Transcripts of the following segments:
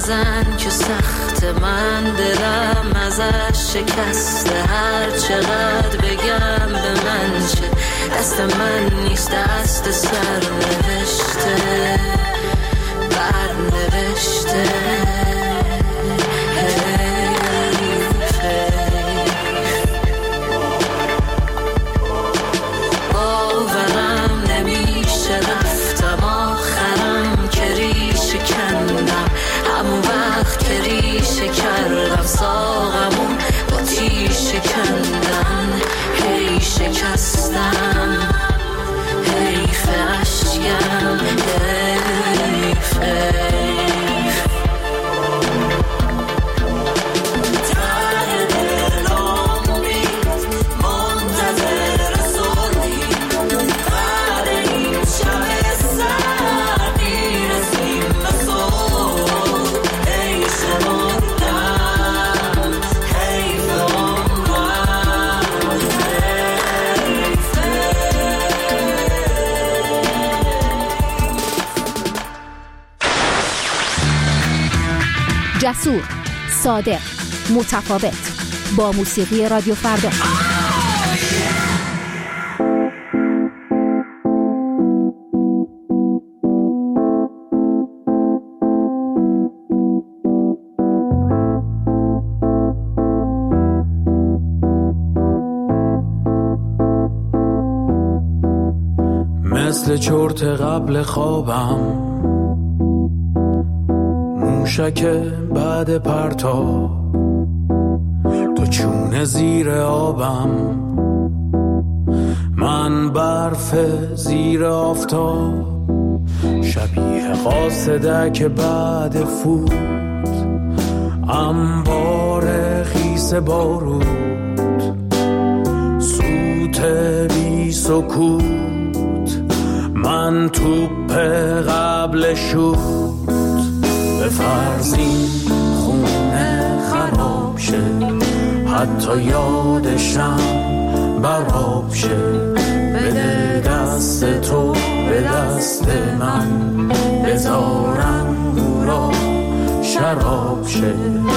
نزن که سخت، من دلم ازش شکسته. هر چقدر بگم به من چه، دست من نیست دست سرنوشته برنوشته. باورم نمیشه رفتم آخرم که ریشه کندم، همون وقت که ریشه کردم ساقمون با تیشه کندن. هی شکستم حیف اشکم حیف جسور، صادق، متفاوت، با موسیقی رادیو فردا. مثل چرت قبل خوابم، موشک بعد پرتاب، تو چونه زیر آبم، من برف زیر آفتاب، شبیه قاصدک بعد فوت، انبار خیس بارود، سوت بی سکوت، من توپ قبل شوت. به فرضین خونه خراب شه، حتی یادشم براب شه. بده دست تو به دست من، بذارم را شراب شه.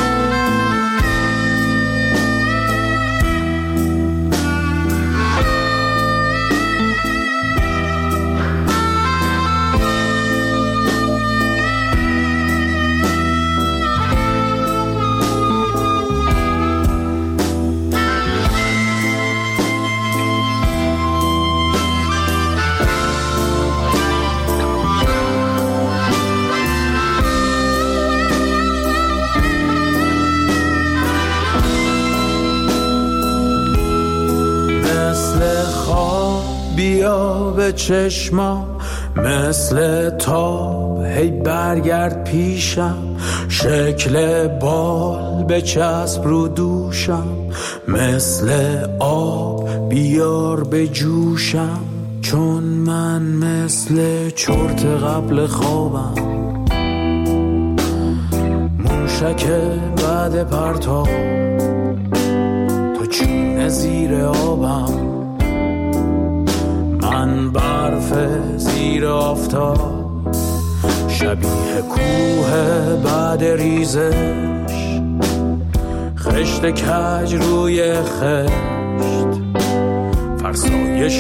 بیا به چشمام مثل تاب، هی برگرد پیشم، شکل بال به چسب رو دوشم، مثل آب بیار به جوشم. چون من مثل چرت قبل خوابم، موشک بعد پرتاب، تو چونه زیر آبم، من برف زیر آفتاب، شبیه کوه بعد ریزش، خشت کج روی خشت، فرسایش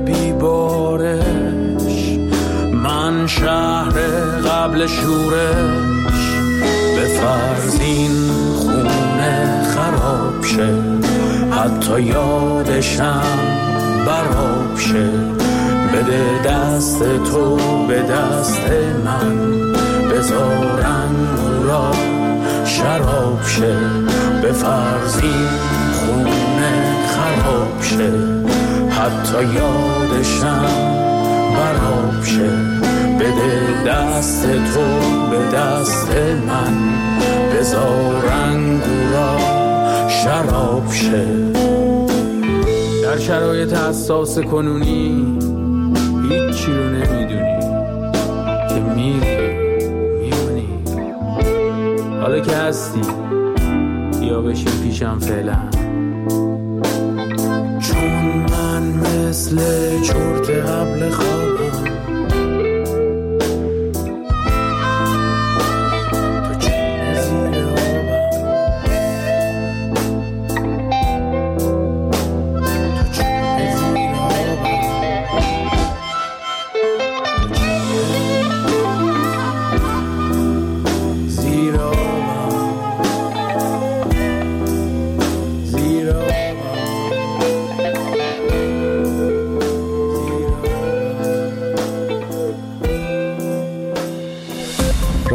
بیبارش، من شهر قبل شورش. به فرزین خونه خراب شه، حتی یادشم براب شه. بده دست تو به دست من، بذارن را شراب شه. به فرضین خونه خراب شه، حتی یادشم براب شه. بده دست تو به دست من، بذارن را شراب شه. در شرایط حساس کنونی هیچی رو نمیدونی که میمونی. حالا که هستی بیا بشین پیشم فعلا، چون من مثل چرت قبل خوابم، تو چون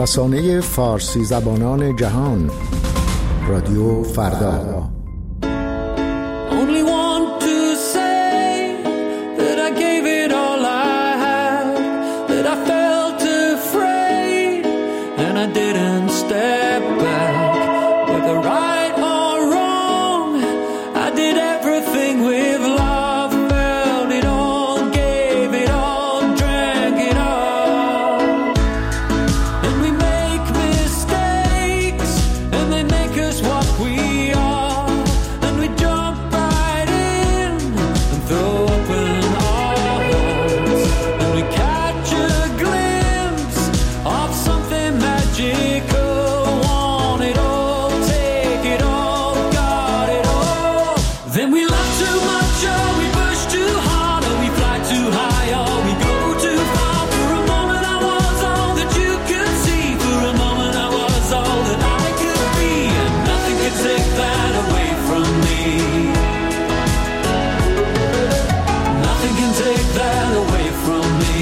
رسانه فارسی زبانان جهان، رادیو فردا. Only want to say that I gave it all I had, that I felt afraid and I didn't step back. Whether right or wrong, I did everything with love, felt it all, gave it all, drank it all. And we make mistakes and they make us what we are, and we jump right in and throw open our hearts, and we catch a glimpse of something magical. Want it all, take it all, got it all. Then we love too much, or we push too hard, or we fly too high, or we go too far. For a moment I was all that you could see, for a moment I was all that I could be, and nothing could take that away from me. Nothing can take that away from me.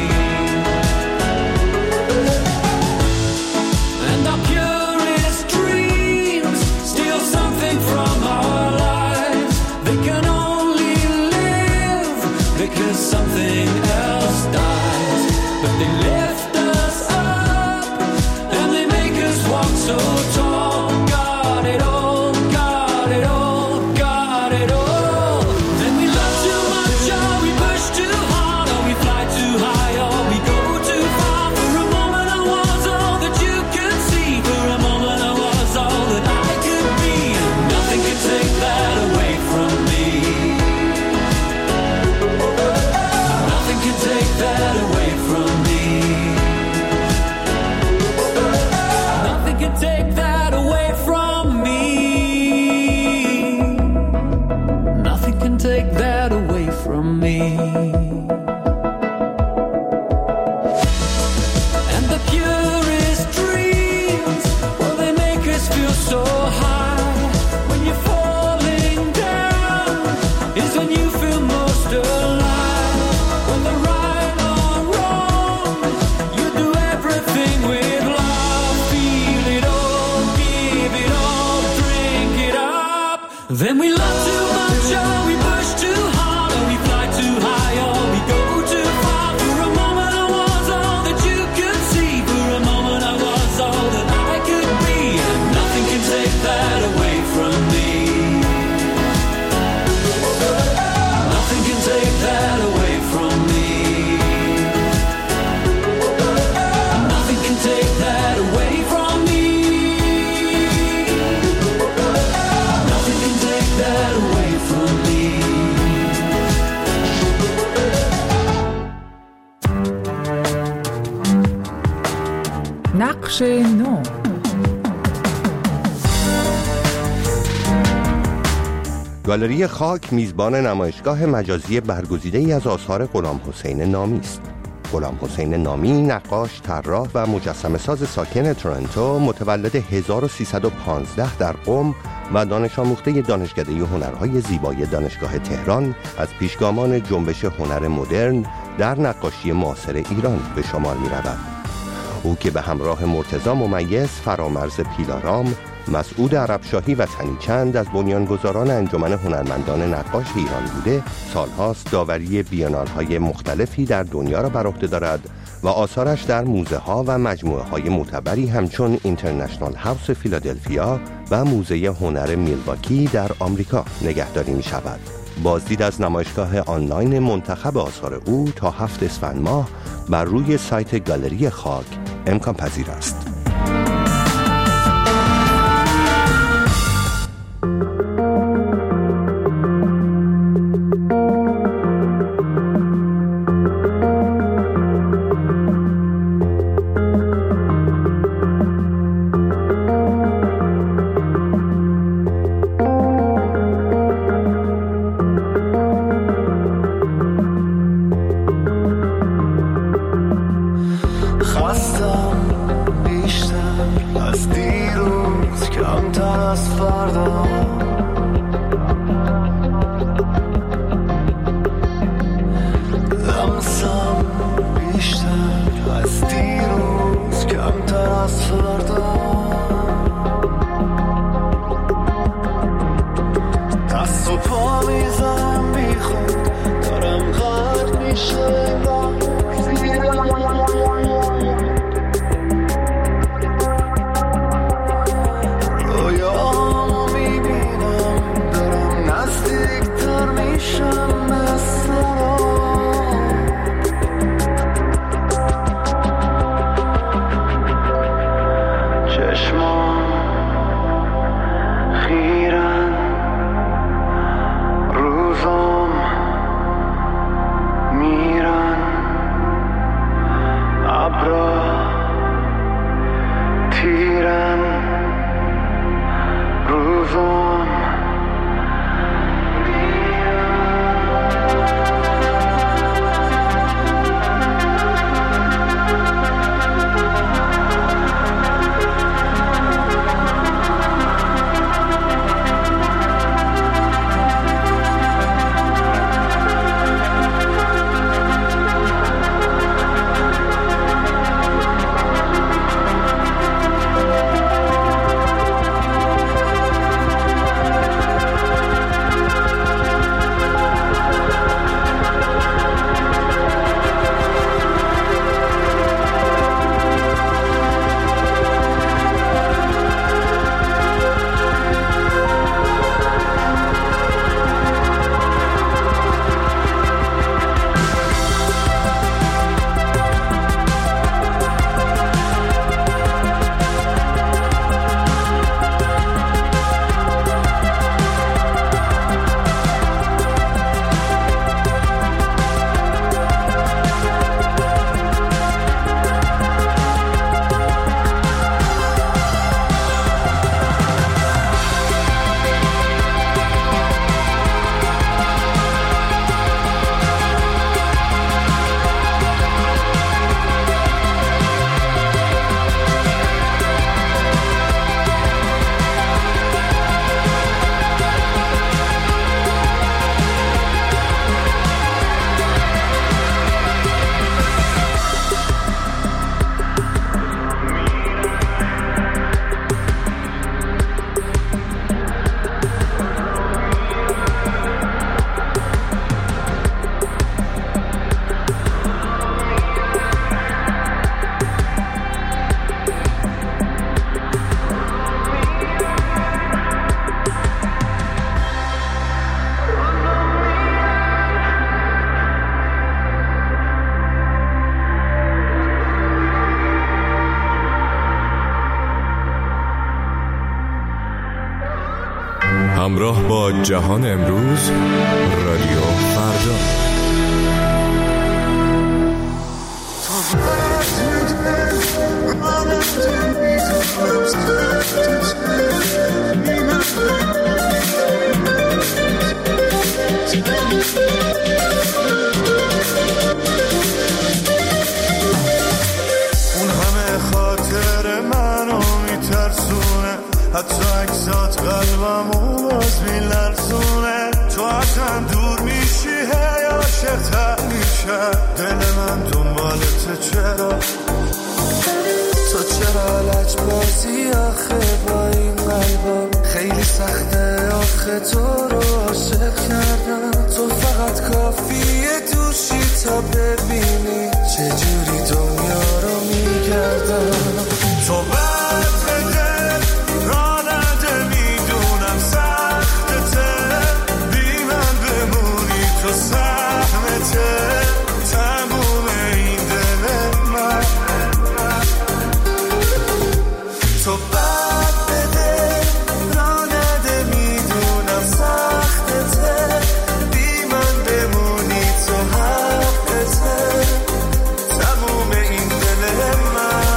And our purest dreams steal something from our lives. They can only live because something else dies. But they lift us up and they make us walk so tall. Got it all, got it all, got it all. Then we love too much, or we push too hard, or we fly too high, or we go too far. For a moment I was all that you could see, for a moment I was all that I could be, and nothing can take that away from me. Nothing can take that away from me. Nothing can take that away from me. Nothing can take that away from me. And the purest dreams, well, they make us feel so high. When you're falling down is when you feel most alive. When the right or wrong, you do everything with love. Feel it all, give it all, drink it up. Then we love too much, or we push too hard, or we fly too high, or we go too far. For a moment I was all that you could see, for a moment I was all that I could be, and nothing can take that away from me. Nothing can take that away from me. Nothing can take that away from me. Nothing can take that away from me. نقش نو. گالری خاک میزبان نمایشگاه مجازی برگزیده‌ای از آثار غلام حسین نامی است. غلام حسین نامی نقاش، طراح و مجسمه ساز ساکن تورنتو، متولد 1315 در قم و دانش آموخته دانشکده هنرهای زیبای دانشگاه تهران، از پیشگامان جنبش هنر مدرن در نقاشی معاصر ایران به شمار می‌رود. او که به همراه مرتضی ممیز، فرامرز پیلارام، مسعود عربشاهی و تنیچند از بنیانگذاران انجمن هنرمندان نقاش ایران بوده، سالهاست داوری بیانال‌های مختلفی در دنیا را بر عهده دارد و آثارش در موزه‌ها و مجموعه‌های معتبری همچون اینترنشنال هاوس فیلادلفیا و موزه هنر میلواکی در آمریکا نگهداری می‌شود. بازدید از نمایشگاه آنلاین منتخب آثار او تا 7 اسفند ماه بر روی سایت گالری خاک امکان پذیر است. بیشتر از دیروز کمتر جهان امروز، رادیو فردا. اون همه خاطر منو میترسونه، حتی اکسات قلبمو باز میلرزونه. تو ازم دور میشی هی عاشق‌تر میشه دل من دنبالت. چرا تو چرا لجبازی آخه با این قلبم؟ خیلی سخته آخه تو رو عاشق کردم. تو فقط کافیه دوشی تا ببینی چجوری دنیا رو میگردم. تو بد بده را نده میدونم سختته، بی من بمونی تو سهمته تموم این دل من. تو بد بده را نده میدونم سختته، بی من بمونی تو حقته تموم این دل من.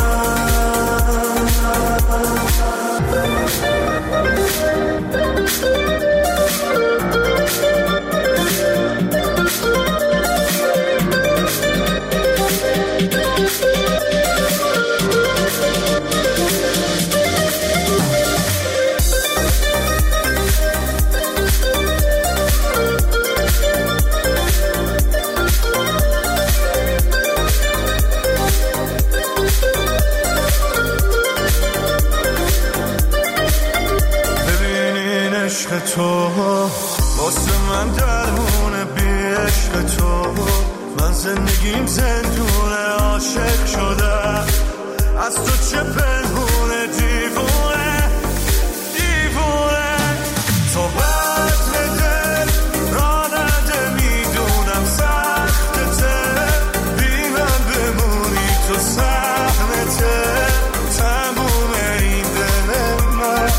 ببینین عشق تو واسه من درمونه، بی عشق تو من زندگیم زندونه. عاشق شده از تو چه پنهونه، دیوونه دیوونه. تو بد بده را نده میدونم سختته، بی من بمونی تو سهمته تموم این دل من.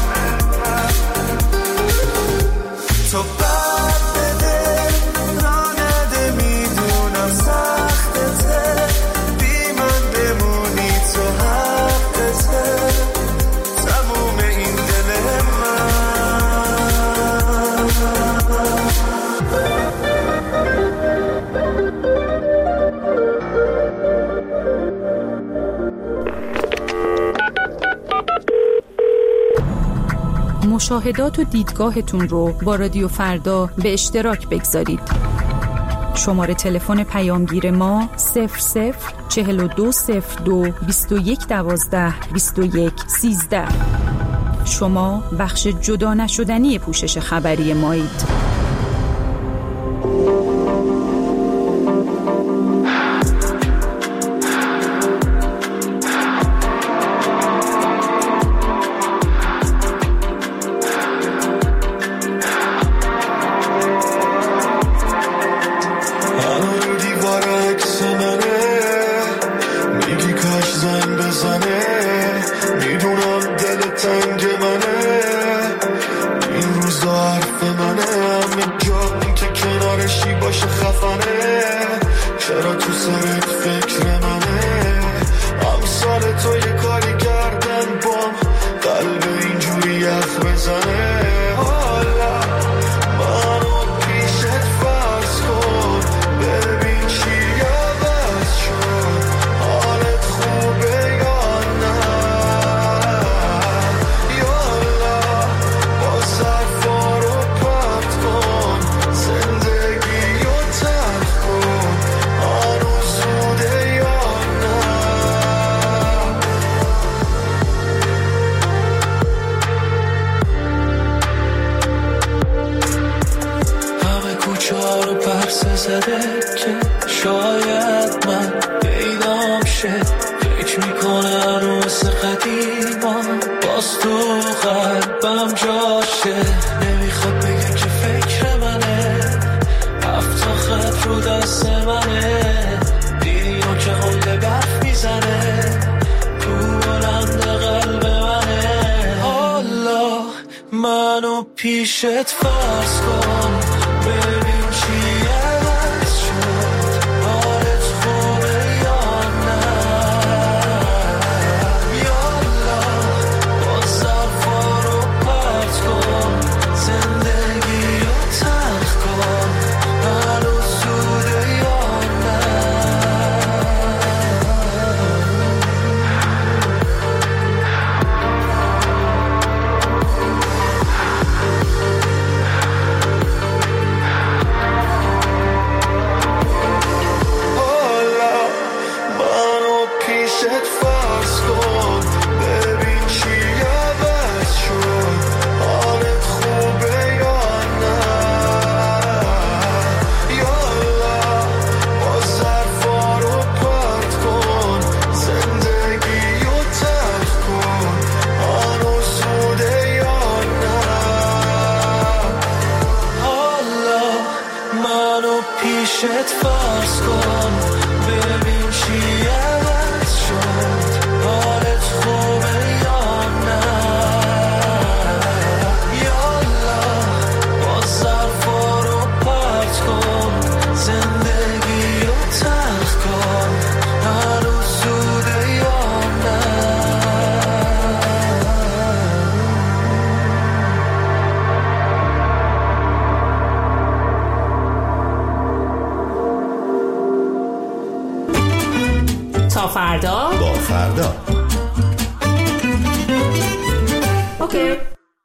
تو بد بده را نده میدونم سختته، بی من بمونی تو حقته تموم این دل من. مشاهدات و دیدگاهتون رو با رادیو فردا به اشتراک بگذارید. شماره تلفن پیامگیر ما 004202 2112 2113. شما بخش جدا نشدنی پوشش خبری مایید. چرا تو سرت فکر منه؟ امثال تو یه کاری کردن بام قلب اینجوری یخ بزنه. حالا منو پیشت فرض کن ببین چی عوض شد، حالت خوبه یا نه؟ یالا با صرفا رو پرت کن زندگی رو ترک کن، هنوز زوده یا نه؟ همه کوچه ها رو پرسه زده که شاید من پیدام شه، فکر میکنه هنوز قدیما باز تو قلبم جاشه. نمیخواد بگه که فکر منه، هفت خط رو دست منه، دیدی اون که قله برف میزنه تو بلند قلب منه. حالا منو منو پیشت فرض کن ببین چی عوض شد حالت خوبه یا نه یالا با ظرفا رو پرت کن زندگی رو تلخ کن هنوز زوده یا نه پیشت فرض کن ببین چی عوض شد حالت خوبه یا نه یالا با ظرفا رو پرت کن زندگی رو تلخ کن هنوز زوده یا نه تا فردا با فردا اوکی.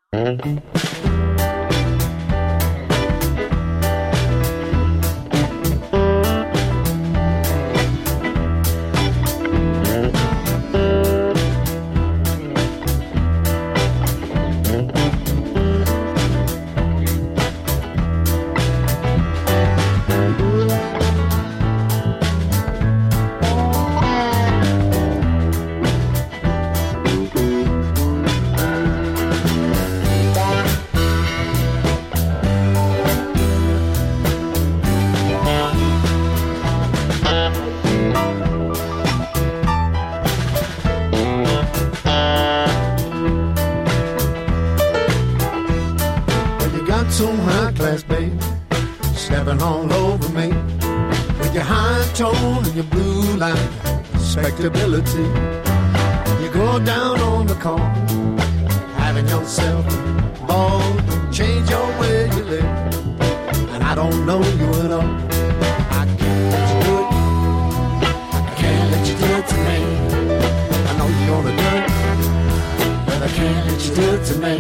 Some high class babe stepping all over me with your high tone and your blue line respectability. You go down on the corner having yourself a ball, change your way you live, and I don't know you at all. I can't let you do it, I can't let you do it to me. I know you're gonna do it, but I can't let you do it to me.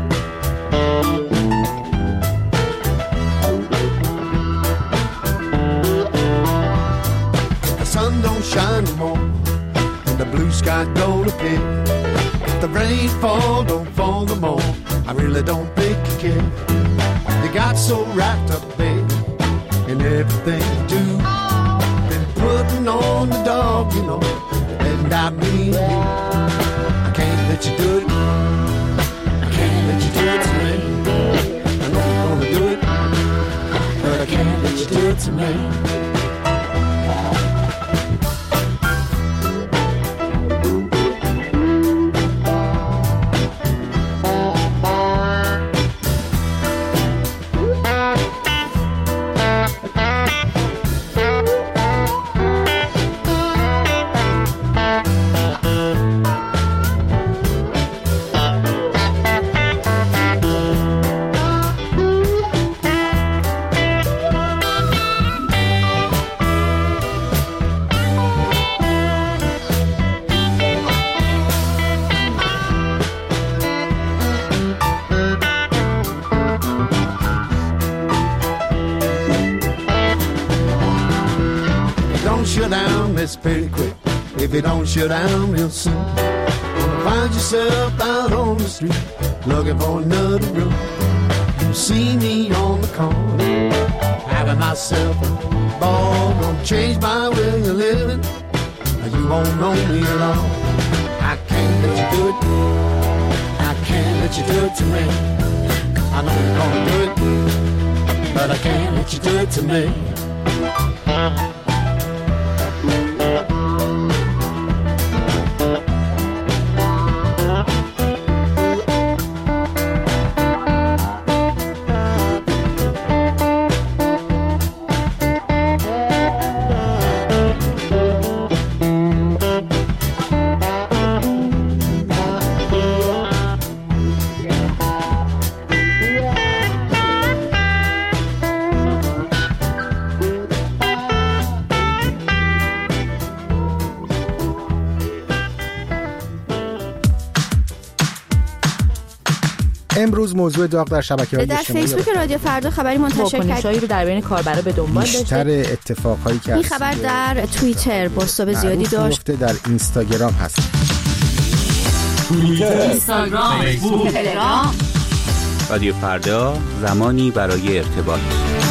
Don't shine no more, and the blue sky don't appear. If the rain fall, don't fall no more. I really don't think you care. You got so wrapped up, baby, in everything you do. Been putting on the dog, you know, and I mean you. I can't let you do it, I can't let you do it to me. I know you're gonna do it, but I can't let you do it to me. Shut down, it's pretty quick. If you don't shut down real soon, gonna find yourself out on the street looking for another room. You see me on the corner having myself a ball, gonna change my way of living. You won't know me at all. I can't let you do it, I can't let you do it to me. I know you're gonna do it, but I can't let you do it to me. امروز موضوع داغ در شبکه‌های اجتماعی در فیسبوک رادیو فردا خبری منتشر کرد. واکنش‌هایی رو در بین کاربرا به دنبال داشته. بیشتر اتفاقایی که این خبر در توییتر بازتاب زیادی داشت. در اینستاگرام هست. اینستاگرام، فیسبوک، تلگرام. رادیو فردا، زمانی برای ارتباط.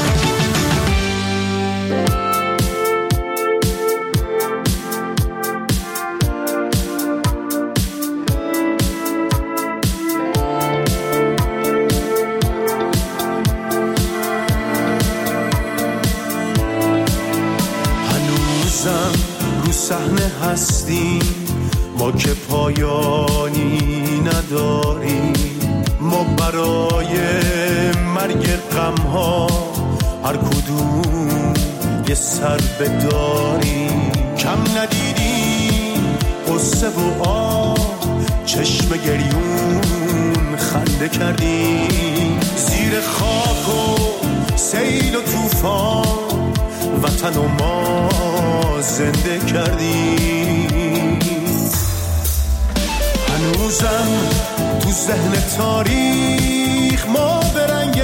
هنوزم رو صحنه هستیم، ما که پایانی نداریم. ما برای مرگ غم‌ها هر کدوم یه سر بداریم. کم ندیدیم قصه و آه، چشم گریون خنده کردیم. زیر خاک و سیل و طوفان وطن و ما زنده کردیم. هنوزم تو ذهن تاریخ ما به رنگ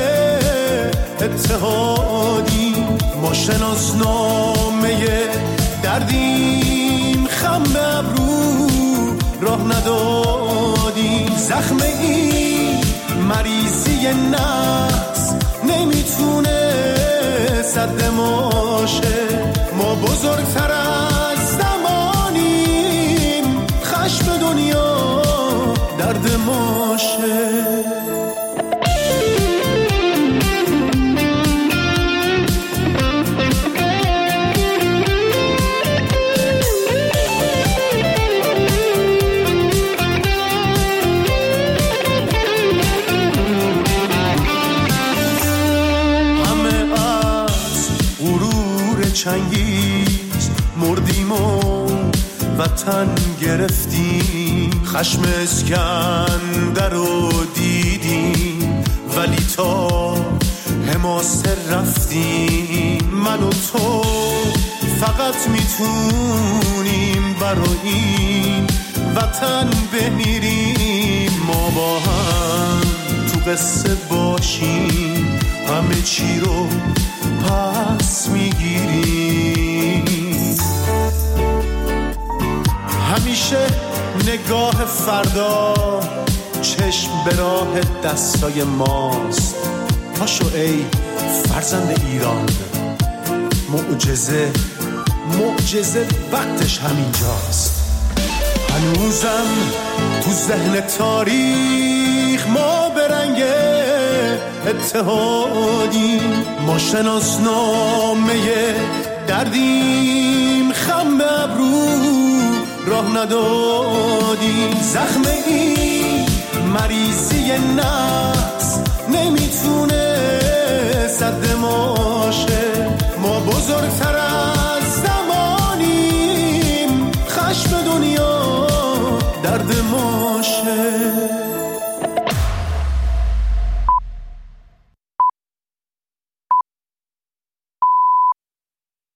اتحادی. ما شناسنامه دردیم، خم به ابرو راه ندادیم. زخم این مریضی نفس نمیتونه سد ماشه. ما بزرگتر از زمانیم، خشم دنیا درد ماشه. چنگیز مردیم و وطن گرفتیم. خشم اسکندر رو دیدیم، ولی تا حماسه رفتیم. من و تو فقط میتونیم برای این وطن بمیریم. ما با هم تو قصه باشیم، همه چی رو پس میگیریم. همیشه نگاه فردا چشم به راه دستای ماست. پاشو ای فرزند ایران، معجزه وقتش همینجاست. هنوزم تو ذهن تاریخ ما به رنگ اتحادیم. ما شناسنامه دردیم، خم به ابرو راه ندادیم. زخم این مریضی نفس نمیتونه سد ماشه. ما بزرگتر از زمانیم، خشم دنیا درد ما